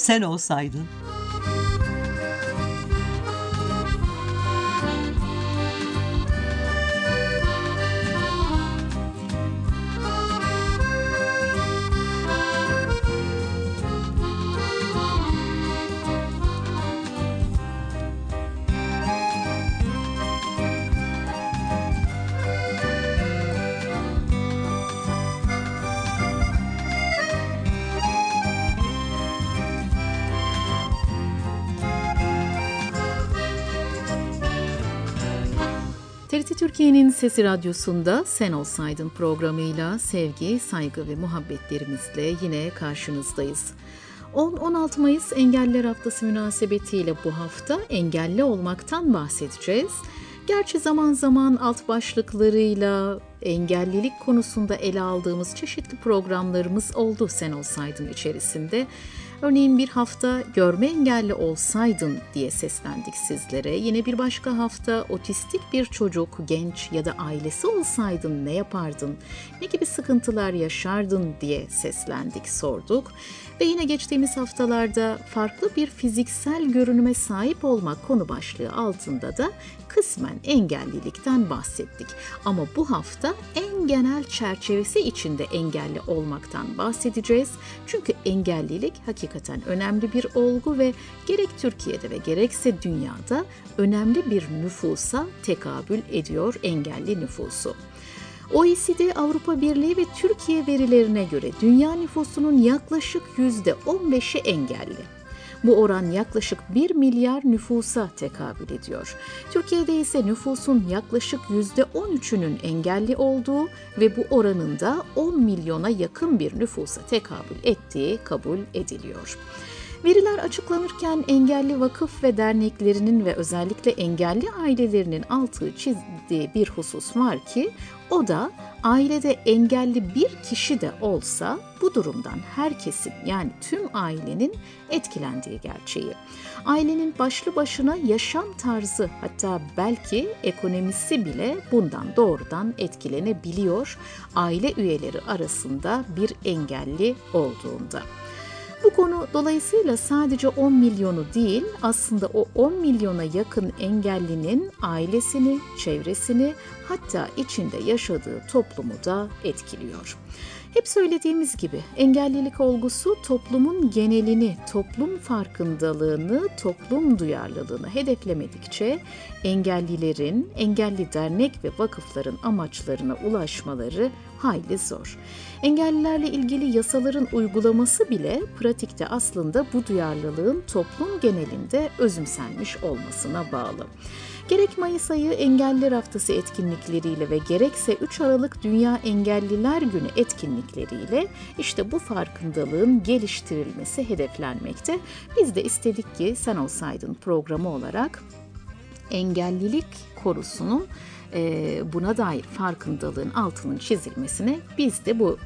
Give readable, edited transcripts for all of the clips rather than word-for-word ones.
sen olsaydın. TRT Türkiye'nin Sesi Radyosu'nda Sen Olsaydın programıyla sevgi, saygı ve muhabbetlerimizle yine karşınızdayız. 10-16 Mayıs Engelliler Haftası münasebetiyle bu hafta engelli olmaktan bahsedeceğiz. Gerçi zaman zaman alt başlıklarıyla engellilik konusunda ele aldığımız çeşitli programlarımız oldu Sen Olsaydın içerisinde. Örneğin bir hafta görme engelli olsaydın diye seslendik sizlere. Yine bir başka hafta otistik bir çocuk, genç ya da ailesi olsaydın ne yapardın? Ne gibi sıkıntılar yaşardın diye seslendik, sorduk. Ve yine geçtiğimiz haftalarda farklı bir fiziksel görünüme sahip olmak konu başlığı altında da kısmen engellilikten bahsettik. Ama bu hafta en genel çerçevesi içinde engelli olmaktan bahsedeceğiz. Çünkü engellilik hakikaten önemli bir olgu ve gerek Türkiye'de ve gerekse dünyada önemli bir nüfusa tekabül ediyor engelli nüfusu. OECD, Avrupa Birliği ve Türkiye verilerine göre dünya nüfusunun yaklaşık %15'i engelli. Bu oran yaklaşık 1 milyar nüfusa tekabül ediyor. Türkiye'de ise nüfusun yaklaşık %13'ünün engelli olduğu ve bu oranın da 10 milyona yakın bir nüfusa tekabül ettiği kabul ediliyor. Veriler açıklanırken engelli vakıf ve derneklerinin ve özellikle engelli ailelerinin altı çizdiği bir husus var ki o da ailede engelli bir kişi de olsa bu durumdan herkesin yani tüm ailenin etkilendiği gerçeği. Ailenin başlı başına yaşam tarzı hatta belki ekonomisi bile bundan doğrudan etkilenebiliyor aile üyeleri arasında bir engelli olduğunda. Bu konu dolayısıyla sadece 10 milyonu değil, aslında o 10 milyona yakın engellinin ailesini, çevresini, hatta içinde yaşadığı toplumu da etkiliyor. Hep söylediğimiz gibi engellilik olgusu toplumun genelini, toplum farkındalığını, toplum duyarlılığını hedeflemedikçe engellilerin, engelli dernek ve vakıfların amaçlarına ulaşmaları hayli zor. Engellilerle ilgili yasaların uygulaması bile pratikte aslında bu duyarlılığın toplum genelinde özümsenmiş olmasına bağlı. Gerek Mayıs ayı Engelliler Haftası etkinlikleriyle ve gerekse 3 Aralık Dünya Engelliler Günü etkinlikleriyle işte bu farkındalığın geliştirilmesi hedeflenmekte. Biz de istedik ki Sen Olsaydın programı olarak engellilik konusunu buna dair farkındalığın altının çizilmesine biz de bu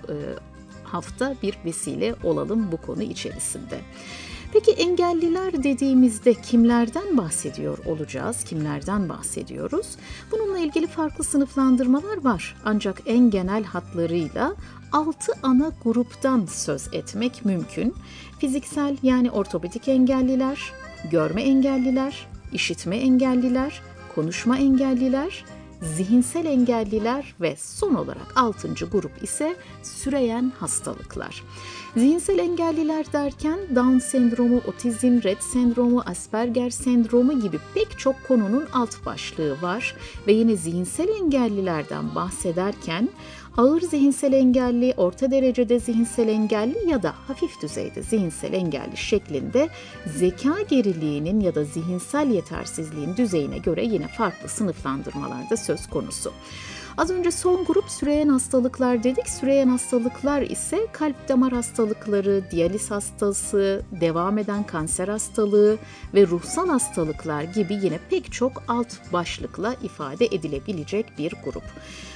hafta bir vesile olalım bu konu içerisinde. Peki engelliler dediğimizde kimlerden bahsediyor olacağız, kimlerden bahsediyoruz? Bununla ilgili farklı sınıflandırmalar var. Ancak en genel hatlarıyla 6 ana gruptan söz etmek mümkün. Fiziksel yani ortopedik engelliler, görme engelliler, işitme engelliler, konuşma engelliler, zihinsel engelliler ve son olarak 6. grup ise süreyen hastalıklar. Zihinsel engelliler derken Down sendromu, otizm, Rett sendromu, Asperger sendromu gibi pek çok konunun alt başlığı var ve yine zihinsel engellilerden bahsederken ağır zihinsel engelli, orta derecede zihinsel engelli ya da hafif düzeyde zihinsel engelli şeklinde zeka geriliğinin ya da zihinsel yetersizliğin düzeyine göre yine farklı sınıflandırmalarda söz konusu. Az önce son grup süreyen hastalıklar dedik. Süreyen hastalıklar ise kalp damar hastalıkları, diyaliz hastası, devam eden kanser hastalığı ve ruhsal hastalıklar gibi yine pek çok alt başlıkla ifade edilebilecek bir grup.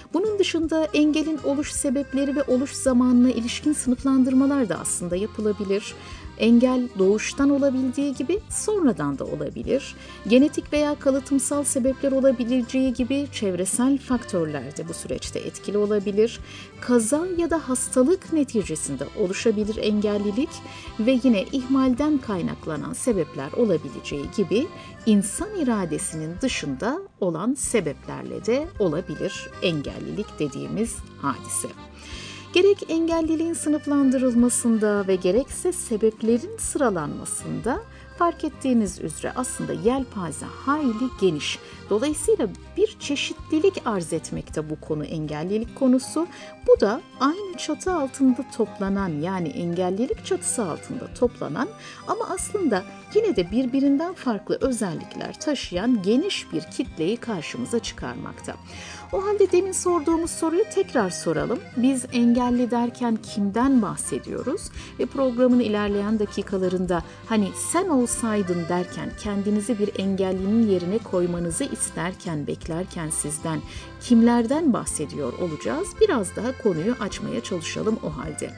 Bunun dışında engelin oluş sebepleri ve oluş zamanına ilişkin sınıflandırmalar da aslında yapılabilir. Engel doğuştan olabildiği gibi sonradan da olabilir. Genetik veya kalıtımsal sebepler olabileceği gibi çevresel faktörler de bu süreçte etkili olabilir. Kaza ya da hastalık neticesinde oluşabilir engellilik ve yine ihmalden kaynaklanan sebepler olabileceği gibi insan iradesinin dışında olan sebeplerle de olabilir engellilik dediğimiz hadise. Gerek engelliliğin sınıflandırılmasında ve gerekse sebeplerin sıralanmasında fark ettiğiniz üzere aslında yelpaze hayli geniş. Dolayısıyla bir çeşitlilik arz etmekte bu konu, engellilik konusu. Bu da aynı çatı altında toplanan, yani engellilik çatısı altında toplanan ama aslında yine de birbirinden farklı özellikler taşıyan geniş bir kitleyi karşımıza çıkarmakta. O halde demin sorduğumuz soruyu tekrar soralım. Biz engelli derken kimden bahsediyoruz? Ve programın ilerleyen dakikalarında hani sen olsaydın derken kendinizi bir engellinin yerine koymanızı isterken, beklerken sizden kimlerden bahsediyor olacağız? Biraz daha konuyu açmaya çalışalım o halde.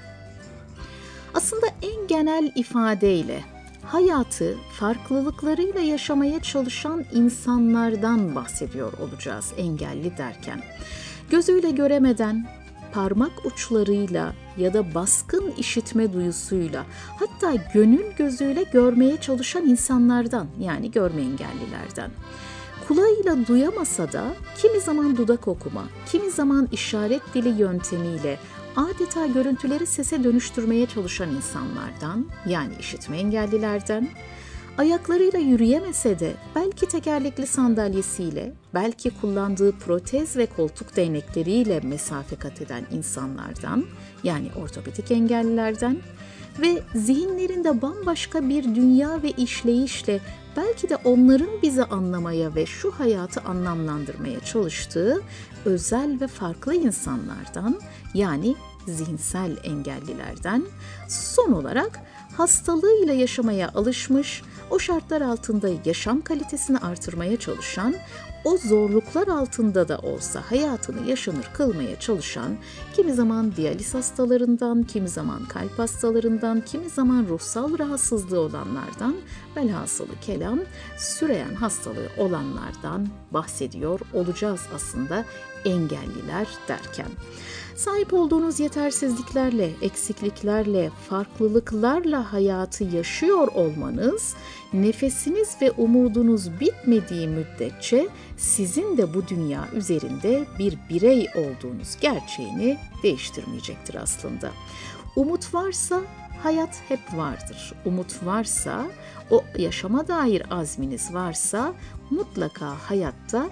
Aslında en genel ifadeyle hayatı farklılıklarıyla yaşamaya çalışan insanlardan bahsediyor olacağız engelli derken. Gözüyle göremeden, parmak uçlarıyla ya da baskın işitme duyusuyla, hatta gönül gözüyle görmeye çalışan insanlardan, yani görme engellilerden. Kulağıyla duyamasa da kimi zaman dudak okuma, kimi zaman işaret dili yöntemiyle adeta görüntüleri sese dönüştürmeye çalışan insanlardan, yani işitme engellilerden, ayaklarıyla yürüyemese de belki tekerlekli sandalyesiyle, belki kullandığı protez ve koltuk değnekleriyle mesafe kat eden insanlardan, yani ortopedik engellilerden ve zihinlerinde bambaşka bir dünya ve işleyişle belki de onların bizi anlamaya ve şu hayatı anlamlandırmaya çalıştığı özel ve farklı insanlardan, yani zihinsel engellilerden, son olarak hastalığıyla yaşamaya alışmış, o şartlar altında yaşam kalitesini artırmaya çalışan, o zorluklar altında da olsa hayatını yaşanır kılmaya çalışan, kimi zaman diyaliz hastalarından, kimi zaman kalp hastalarından, kimi zaman ruhsal rahatsızlığı olanlardan, velhasılı kelam süreyen hastalığı olanlardan bahsediyor olacağız aslında engelliler derken. Sahip olduğunuz yetersizliklerle, eksikliklerle, farklılıklarla hayatı yaşıyor olmanız, nefesiniz ve umudunuz bitmediği müddetçe sizin de bu dünya üzerinde bir birey olduğunuz gerçeğini değiştirmeyecektir aslında. Umut varsa hayat hep vardır. Umut varsa, o yaşama dair azminiz varsa mutlaka hayatta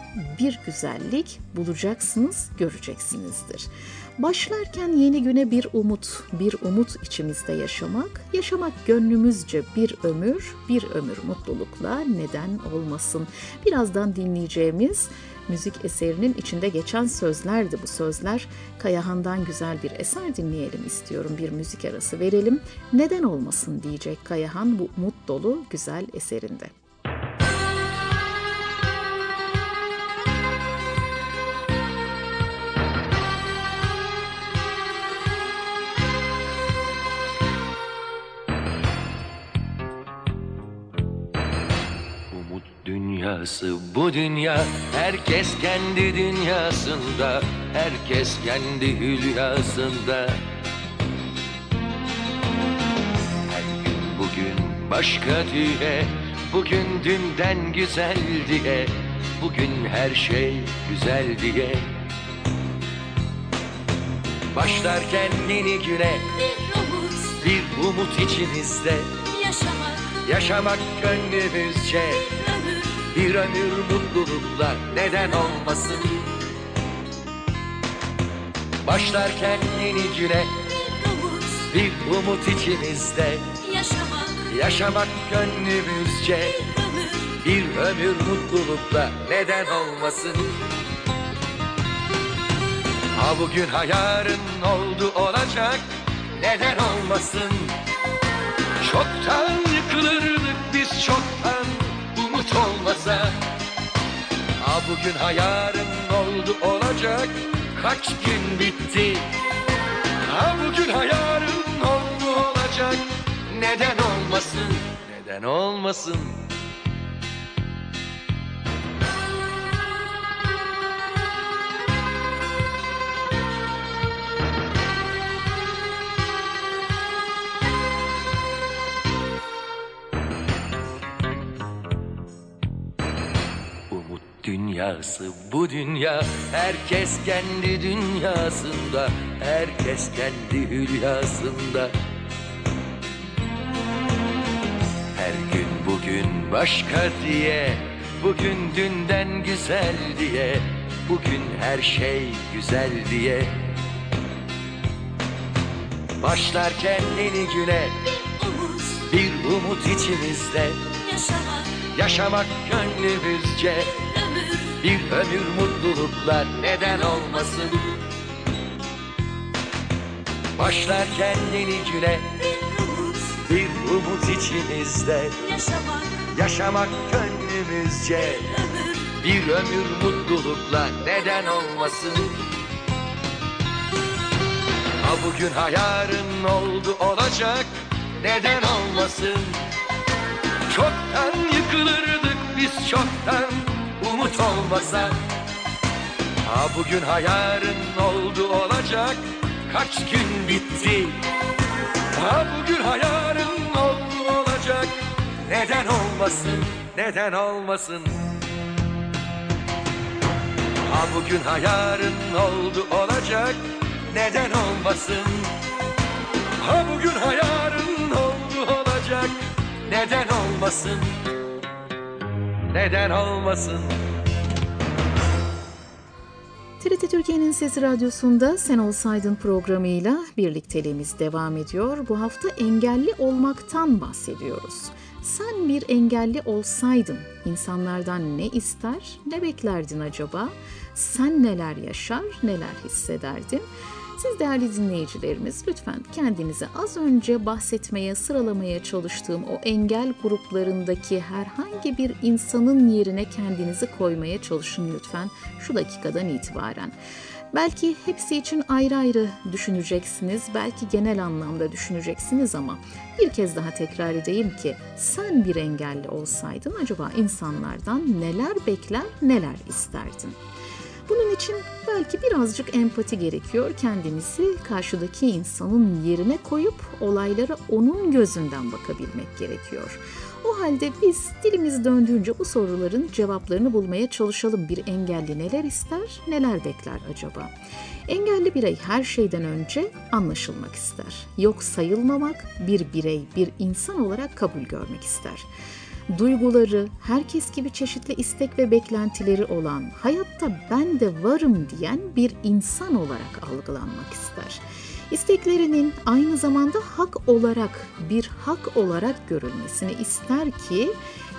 bir güzellik bulacaksınız, göreceksinizdir. Başlarken yeni güne bir umut içimizde yaşamak gönlümüzce bir ömür mutlulukla neden olmasın. Birazdan dinleyeceğimiz müzik eserinin içinde geçen sözlerdi bu sözler. Kayahan'dan güzel bir eser dinleyelim istiyorum, bir müzik arası verelim. Neden olmasın diyecek Kayahan bu umut dolu güzel eserinde. Dünyası bu dünya, herkes kendi dünyasında, herkes kendi hülyasında. Her gün bugün başka diye, bugün dünden güzel diye, bugün her şey güzel diye. Başlarken yeni güne bir umut içimizde, yaşamak gönlümüzce bir ömür mutlulukla neden olmasın. Başlarken yeni güne bir umut içimizde, yaşamak gönlümüzce bir ömür mutlulukla neden olmasın. Ha bugün ha yarın oldu olacak, neden olmasın. Çoktan yıkılırdık biz, çoktan umut olmasa. Ha bugün ha yarın oldu oldu olacak, kaç gün bitti. Ha bugün ha yarın oldu olacak, neden olmasın, neden olmasın. Dünyası bu dünya, herkes kendi dünyasında, herkes kendi hülyasında. Her gün bugün başka diye, bugün dünden güzel diye, bugün her şey güzel diye. Başlarken yeni güne bir umut içimizde, yaşamak gönlümüzce. Bir ömür mutluluklar neden olmasın. Başlarken yeni güne bir umut içimizde, yaşamak gönlümüzce. Bir ömür mutluluklar neden olmasın. Ha bugün ha yarın oldu olacak, neden olmasın. Çoktan yıkılırdık biz, çoktan umut olmasa. Ha bugün ha yarın oldu olacak, kaç gün bitti. Ha bugün ha yarın oldu olacak, neden olmasın, neden olmasın. Ha bugün ha yarın oldu olacak, neden olmasın. Ha bugün ha yarın oldu olacak, neden olmasın, neden olmasın. TRT Türkiye'nin Sesi Radyosu'nda Sen Olsaydın programıyla birlikteliğimiz devam ediyor. Bu hafta engelli olmaktan bahsediyoruz. Sen bir engelli olsaydın insanlardan ne ister, ne beklerdin acaba? Sen neler yaşar, neler hissederdin? Siz değerli dinleyicilerimiz lütfen kendinize az önce bahsetmeye, sıralamaya çalıştığım o engel gruplarındaki herhangi bir insanın yerine kendinizi koymaya çalışın lütfen şu dakikadan itibaren. Belki hepsi için ayrı ayrı düşüneceksiniz, belki genel anlamda düşüneceksiniz ama bir kez daha tekrar edeyim ki sen bir engelli olsaydın acaba insanlardan neler bekler, neler isterdin? Bunun için belki birazcık empati gerekiyor. Kendinizi karşıdaki insanın yerine koyup olaylara onun gözünden bakabilmek gerekiyor. O halde biz dilimiz döndüğünce bu soruların cevaplarını bulmaya çalışalım. Bir engelli neler ister, neler bekler acaba? Engelli birey her şeyden önce anlaşılmak ister. Yok sayılmamak, bir birey, bir insan olarak kabul görmek ister. Duyguları, herkes gibi çeşitli istek ve beklentileri olan, hayatta ben de varım diyen bir insan olarak algılanmak ister. İsteklerinin aynı zamanda hak olarak, bir hak olarak görülmesini ister ki,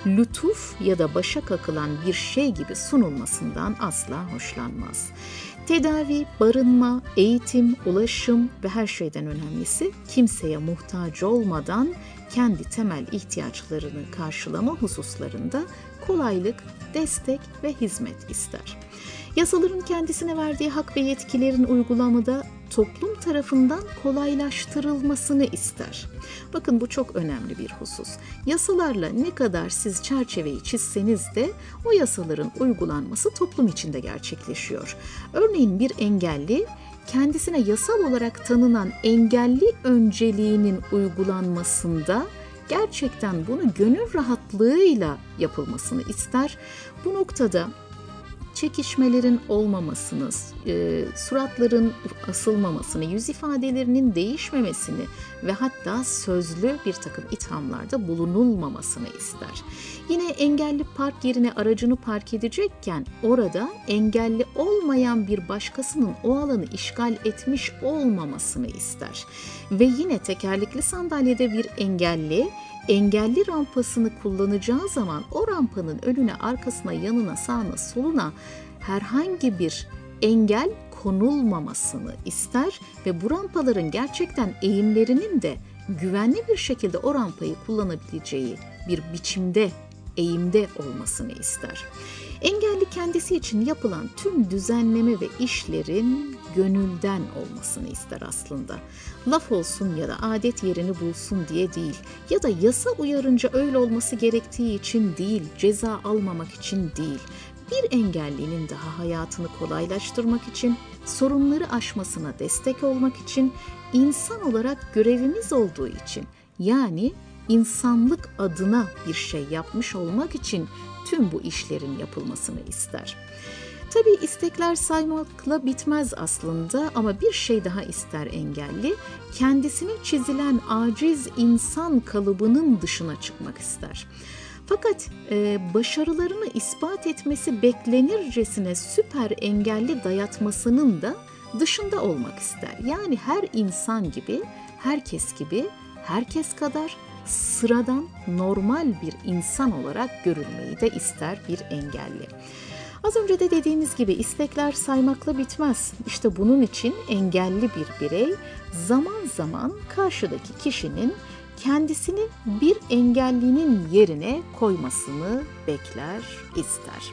lütuf ya da başa kakılan bir şey gibi sunulmasından asla hoşlanmaz. Tedavi, barınma, eğitim, ulaşım ve her şeyden önemlisi kimseye muhtaç olmadan kendi temel ihtiyaçlarını karşılama hususlarında kolaylık, destek ve hizmet ister. Yasaların kendisine verdiği hak ve yetkilerin uygulamada toplum tarafından kolaylaştırılmasını ister. Bakın bu çok önemli bir husus. Yasalarla ne kadar siz çerçeveyi çizseniz de o yasaların uygulanması toplum içinde gerçekleşiyor. Örneğin bir engelli kendisine yasal olarak tanınan engelli önceliğinin uygulanmasında gerçekten bunu gönül rahatlığıyla yapılmasını ister. Bu noktada çekişmelerin olmamasını, suratların asılmamasını, yüz ifadelerinin değişmemesini ve hatta sözlü bir takım ithamlarda bulunulmamasını ister. Yine engelli park yerine aracını park edecekken orada engelli olmayan bir başkasının o alanı işgal etmiş olmamasını ister. Ve yine tekerlekli sandalyede bir engelli rampasını kullanacağı zaman o rampanın önüne, arkasına, yanına, sağına, soluna herhangi bir engel konulmamasını ister ve bu rampaların gerçekten eğimlerinin de güvenli bir şekilde o rampayı kullanabileceği bir biçimde eğimde olmasını ister. Engelli kendisi için yapılan tüm düzenleme ve işlerin gönülden olmasını ister aslında. Laf olsun ya da adet yerini bulsun diye değil ya da yasa uyarınca öyle olması gerektiği için değil, ceza almamak için değil. Bir engellinin daha hayatını kolaylaştırmak için, sorunları aşmasına destek olmak için, insan olarak görevimiz olduğu için, yani insanlık adına bir şey yapmış olmak için tüm bu işlerin yapılmasını ister. Tabii istekler saymakla bitmez aslında ama bir şey daha ister engelli, kendisine çizilen aciz insan kalıbının dışına çıkmak ister. Fakat başarılarını ispat etmesi beklenircesine süper engelli dayatmasının da dışında olmak ister. Yani her insan gibi, herkes gibi, herkes kadar sıradan, normal bir insan olarak görülmeyi de ister bir engelli. Az önce de dediğimiz gibi istekler saymakla bitmez. İşte bunun için engelli bir birey zaman zaman karşıdaki kişinin kendisini bir engellinin yerine koymasını bekler, ister.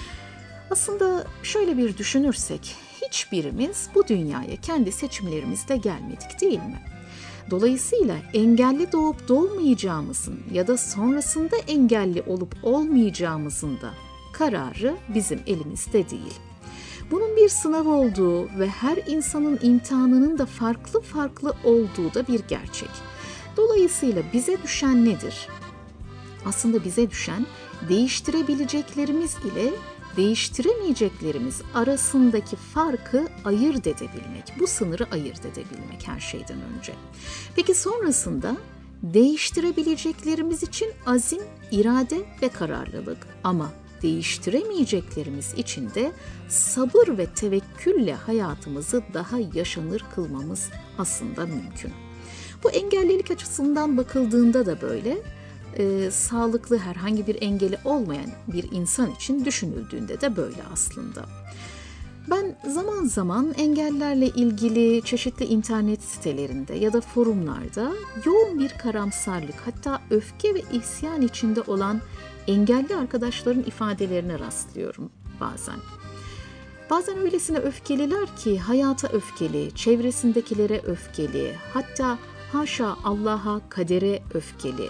Aslında şöyle bir düşünürsek, hiçbirimiz bu dünyaya kendi seçimlerimizle gelmedik değil mi? Dolayısıyla engelli doğup doğmayacağımızın ya da sonrasında engelli olup olmayacağımızın da kararı bizim elimizde değil. Bunun bir sınav olduğu ve her insanın imtihanının da farklı farklı olduğu da bir gerçek. Dolayısıyla bize düşen nedir? Aslında bize düşen değiştirebileceklerimiz ile değiştiremeyeceklerimiz arasındaki farkı ayırt edebilmek, bu sınırı ayırt edebilmek her şeyden önce. Peki sonrasında değiştirebileceklerimiz için azim, irade ve kararlılık ama değiştiremeyeceklerimiz için de sabır ve tevekkülle hayatımızı daha yaşanır kılmamız aslında mümkün. Bu engellilik açısından bakıldığında da böyle, sağlıklı herhangi bir engeli olmayan bir insan için düşünüldüğünde de böyle aslında. Ben zaman zaman engellerle ilgili çeşitli internet sitelerinde ya da forumlarda yoğun bir karamsarlık, hatta öfke ve isyan içinde olan engelli arkadaşların ifadelerine rastlıyorum bazen. Bazen öylesine öfkeliler ki hayata öfkeli, çevresindekilere öfkeli, hatta haşa Allah'a, kadere öfkeli.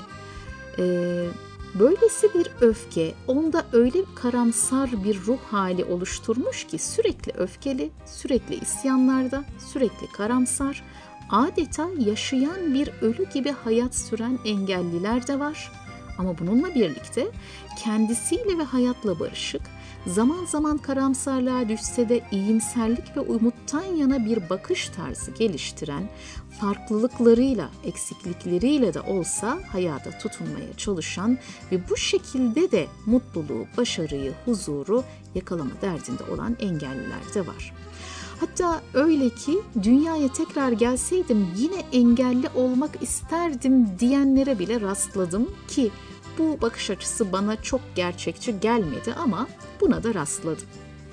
Böylesi bir öfke onda öyle karamsar bir ruh hali oluşturmuş ki sürekli öfkeli, sürekli isyanlarda, sürekli karamsar, adeta yaşayan bir ölü gibi hayat süren engelliler de var. Ama bununla birlikte kendisiyle ve hayatla barışık, zaman zaman karamsarlığa düşse de iyimserlik ve umuttan yana bir bakış tarzı geliştiren, farklılıklarıyla, eksiklikleriyle de olsa hayata tutunmaya çalışan ve bu şekilde de mutluluğu, başarıyı, huzuru yakalama derdinde olan engelliler de var. Hatta öyle ki dünyaya tekrar gelseydim yine engelli olmak isterdim diyenlere bile rastladım ki bu bakış açısı bana çok gerçekçi gelmedi ama buna da rastladım.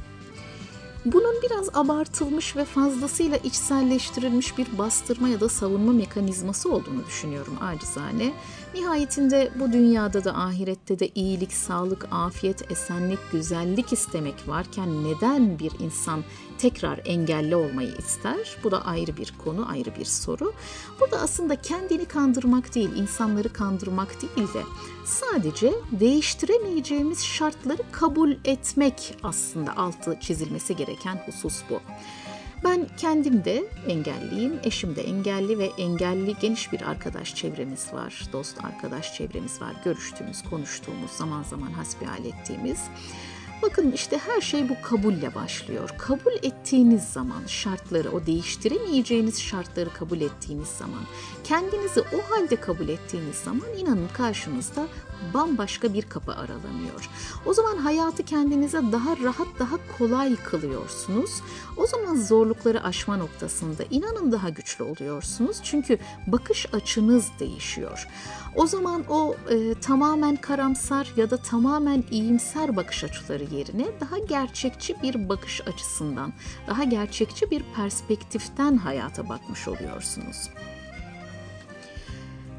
Bunun biraz abartılmış ve fazlasıyla içselleştirilmiş bir bastırma ya da savunma mekanizması olduğunu düşünüyorum acizane. Nihayetinde bu dünyada da ahirette de iyilik, sağlık, afiyet, esenlik, güzellik istemek varken neden bir insan tekrar engelli olmayı ister? Bu da ayrı bir konu, ayrı bir soru. Burada aslında kendini kandırmak değil, insanları kandırmak değil de sadece değiştiremeyeceğimiz şartları kabul etmek aslında altı çizilmesi gereken husus bu. Ben kendim de engelliyim, eşim de engelli ve engelli geniş bir arkadaş çevremiz var, dost arkadaş çevremiz var, görüştüğümüz, konuştuğumuz, zaman zaman hasbihal ettiğimiz. Bakın işte her şey bu kabulle başlıyor. Kabul ettiğiniz zaman şartları, o değiştiremeyeceğiniz şartları kabul ettiğiniz zaman, kendinizi o halde kabul ettiğiniz zaman inanın karşınızda bambaşka bir kapı aralanıyor. O zaman hayatı kendinize daha rahat, daha kolay kılıyorsunuz. O zaman zorlukları aşma noktasında inanın daha güçlü oluyorsunuz. Çünkü bakış açınız değişiyor. O zaman o tamamen karamsar ya da tamamen iyimser bakış açıları yerine daha gerçekçi bir bakış açısından, daha gerçekçi bir perspektiften hayata bakmış oluyorsunuz.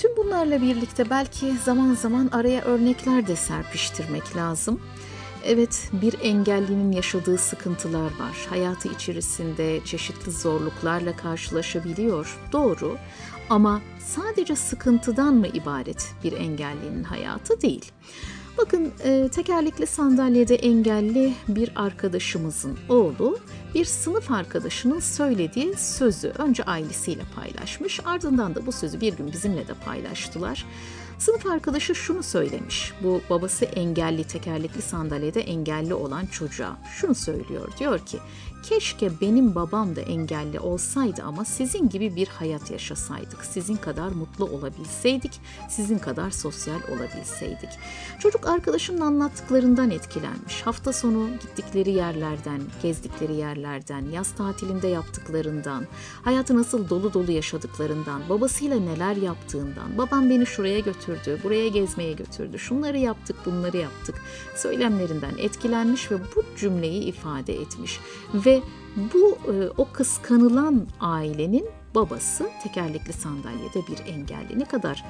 Tüm bunlarla birlikte belki zaman zaman araya örnekler de serpiştirmek lazım. Evet, bir engellinin yaşadığı sıkıntılar var. Hayatı içerisinde çeşitli zorluklarla karşılaşabiliyor. Doğru. Ama sadece sıkıntıdan mı ibaret bir engellinin hayatı değil. Bakın, tekerlekli sandalyede engelli bir arkadaşımızın oğlu bir sınıf arkadaşının söylediği sözü önce ailesiyle paylaşmış, ardından da bu sözü bir gün bizimle de paylaştılar. Sınıf arkadaşı şunu söylemiş, bu babası engelli, tekerlekli sandalyede engelli olan çocuğa şunu söylüyor, diyor ki keşke benim babam da engelli olsaydı ama sizin gibi bir hayat yaşasaydık, sizin kadar mutlu olabilseydik, sizin kadar sosyal olabilseydik. Çocuk arkadaşının anlattıklarından etkilenmiş, hafta sonu gittikleri yerlerden, gezdikleri yerlerden, yaz tatilinde yaptıklarından, hayatı nasıl dolu dolu yaşadıklarından, babasıyla neler yaptığından, babam beni şuraya götürdü, buraya gezmeye götürdü, şunları yaptık, bunları yaptık söylemlerinden etkilenmiş ve bu cümleyi ifade etmiş. Ve bu o kıskanılan ailenin babası tekerlekli sandalyede bir engelli. Ne kadar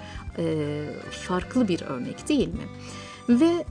farklı bir örnek değil mi? Ve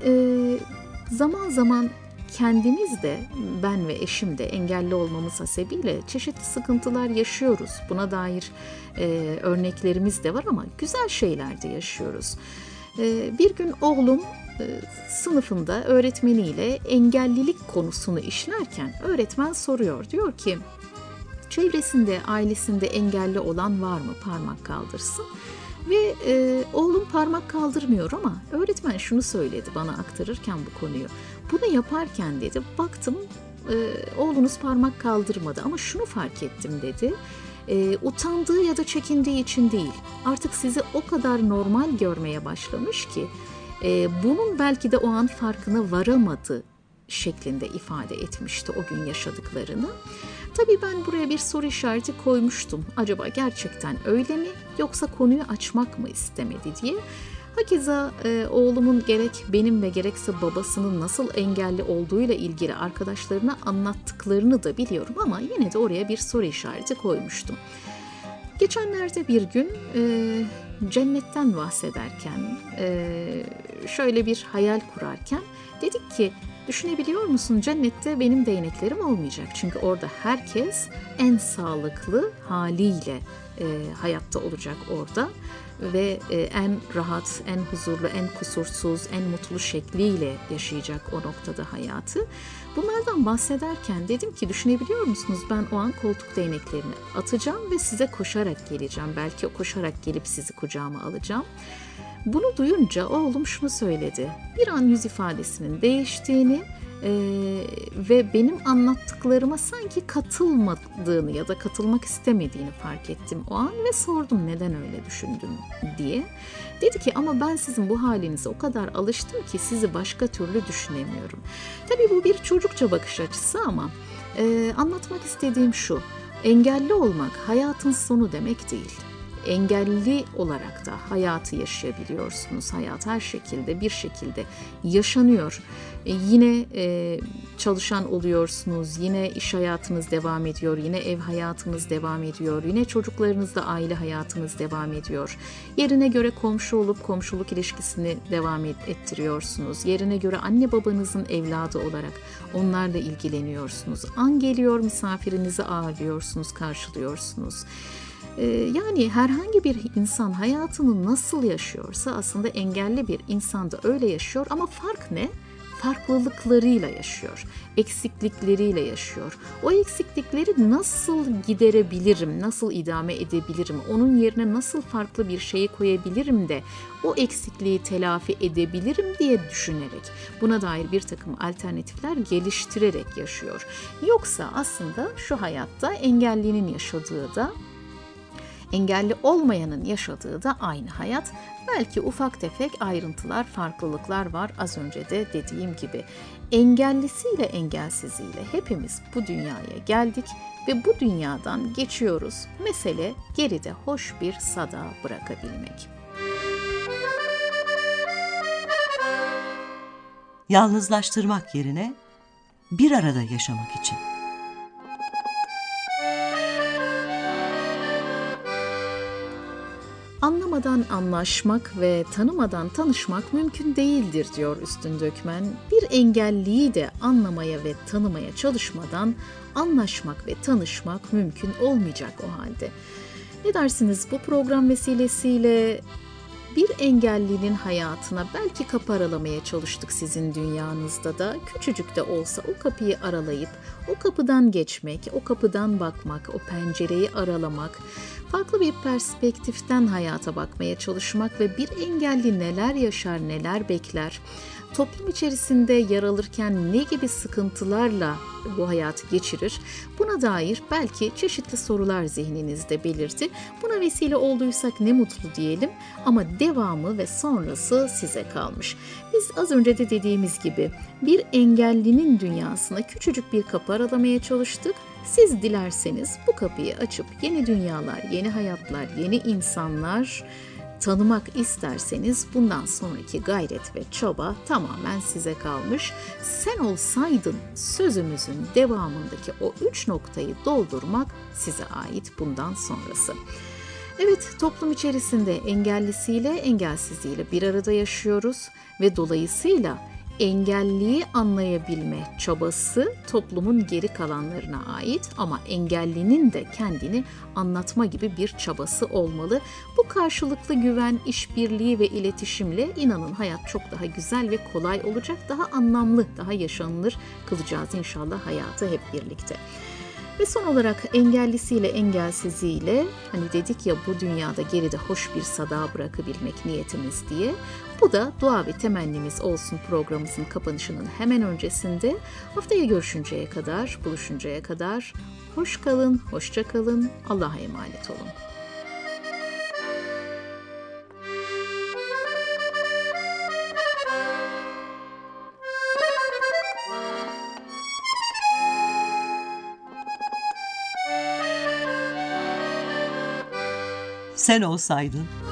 zaman zaman kendimiz de, ben ve eşim de engelli olmamız hasebiyle çeşitli sıkıntılar yaşıyoruz. Buna dair örneklerimiz de var ama güzel şeyler de yaşıyoruz. Bir gün oğlum sınıfında öğretmeniyle engellilik konusunu işlerken öğretmen soruyor. Diyor ki çevresinde, ailesinde engelli olan var mı? Parmak kaldırsın. Ve oğlum parmak kaldırmıyor ama öğretmen şunu söyledi bana aktarırken bu konuyu. Bunu yaparken dedi, baktım oğlunuz parmak kaldırmadı ama şunu fark ettim dedi. Utandığı ya da çekindiği için değil, artık sizi o kadar normal görmeye başlamış ki bunun belki de o an farkına varamadı şeklinde ifade etmişti o gün yaşadıklarını. Tabii ben buraya bir soru işareti koymuştum. Acaba gerçekten öyle mi yoksa konuyu açmak mı istemedi diye. Hakeza oğlumun gerek benim ve gerekse babasının nasıl engelli olduğuyla ilgili arkadaşlarına anlattıklarını da biliyorum ama yine de oraya bir soru işareti koymuştum. Geçenlerde bir gün cennetten bahsederken, şöyle bir hayal kurarken dedik ki düşünebiliyor musun, cennette benim değneklerim olmayacak. Çünkü orada herkes en sağlıklı haliyle hayatta olacak orada ve en rahat, en huzurlu, en kusursuz, en mutlu şekliyle yaşayacak o noktada hayatı. Bunlardan bahsederken dedim ki düşünebiliyor musunuz, ben o an koltuk değneklerini atacağım ve size koşarak geleceğim. Belki koşarak gelip sizi kucağıma alacağım. Bunu duyunca oğlum şunu söyledi. Bir an yüz ifadesinin değiştiğini ve benim anlattıklarıma sanki katılmadığını ya da katılmak istemediğini fark ettim o an ve sordum neden öyle düşündün diye. Dedi ki ama ben sizin bu halinize o kadar alıştım ki sizi başka türlü düşünemiyorum. Tabii bu bir çocukça bakış açısı ama anlatmak istediğim şu. Engelli olmak hayatın sonu demek değil. Engelli olarak da hayatı yaşayabiliyorsunuz. Hayat her şekilde, bir şekilde yaşanıyor. Yine çalışan oluyorsunuz, yine iş hayatınız devam ediyor, yine ev hayatınız devam ediyor, yine çocuklarınızla aile hayatınız devam ediyor. Yerine göre komşu olup komşuluk ilişkisini devam ettiriyorsunuz. Yerine göre anne babanızın evladı olarak onlarla ilgileniyorsunuz. An geliyor misafirinizi ağırlıyorsunuz, karşılıyorsunuz. Yani herhangi bir insan hayatını nasıl yaşıyorsa aslında engelli bir insan da öyle yaşıyor ama fark ne? Farklılıklarıyla yaşıyor, eksiklikleriyle yaşıyor. O eksiklikleri nasıl giderebilirim, nasıl idame edebilirim, onun yerine nasıl farklı bir şeyi koyabilirim de o eksikliği telafi edebilirim diye düşünerek, buna dair bir takım alternatifler geliştirerek yaşıyor. Yoksa aslında şu hayatta engellinin yaşadığı da, engelli olmayanın yaşadığı da aynı hayat. Belki ufak tefek ayrıntılar, farklılıklar var az önce de dediğim gibi. Engellisiyle engelsiziyle hepimiz bu dünyaya geldik ve bu dünyadan geçiyoruz. Mesele geride hoş bir sada bırakabilmek. Yalnızlaştırmak yerine bir arada yaşamak için. Anlamadan anlaşmak ve tanımadan tanışmak mümkün değildir diyor Üstün Dökmen. Bir engelliyi de anlamaya ve tanımaya çalışmadan anlaşmak ve tanışmak mümkün olmayacak o halde. Ne dersiniz, bu program vesilesiyle bir engellinin hayatına belki kapı aralamaya çalıştık sizin dünyanızda da. Küçücük de olsa o kapıyı aralayıp o kapıdan geçmek, o kapıdan bakmak, o pencereyi aralamak, farklı bir perspektiften hayata bakmaya çalışmak ve bir engelli neler yaşar, neler bekler, toplum içerisinde yer alırken ne gibi sıkıntılarla bu hayatı geçirir, buna dair belki çeşitli sorular zihninizde belirdi. Buna vesile olduysak ne mutlu diyelim, ama devamı ve sonrası size kalmış. Biz az önce de dediğimiz gibi bir engellinin dünyasına küçücük bir kapı aralamaya çalıştık. Siz dilerseniz bu kapıyı açıp yeni dünyalar, yeni hayatlar, yeni insanlar tanımak isterseniz bundan sonraki gayret ve çaba tamamen size kalmış. Sen olsaydın sözümüzün devamındaki o 3 noktayı doldurmak size ait bundan sonrası. Evet, toplum içerisinde engellisiyle engelsiziyle bir arada yaşıyoruz ve dolayısıyla engelliyi anlayabilme çabası toplumun geri kalanlarına ait, ama engellinin de kendini anlatma gibi bir çabası olmalı. Bu karşılıklı güven, işbirliği ve iletişimle inanın hayat çok daha güzel ve kolay olacak, daha anlamlı, daha yaşanılır kılacağız inşallah hayatı hep birlikte. Ve son olarak engellisiyle engelsiziyle, hani dedik ya bu dünyada geride hoş bir sada bırakabilmek niyetimiz diye, bu da dua ve temennimiz olsun programımızın kapanışının hemen öncesinde. Haftaya görüşünceye kadar, buluşuncaya kadar hoş kalın, hoşça kalın, Allah'a emanet olun. Sen olsaydın.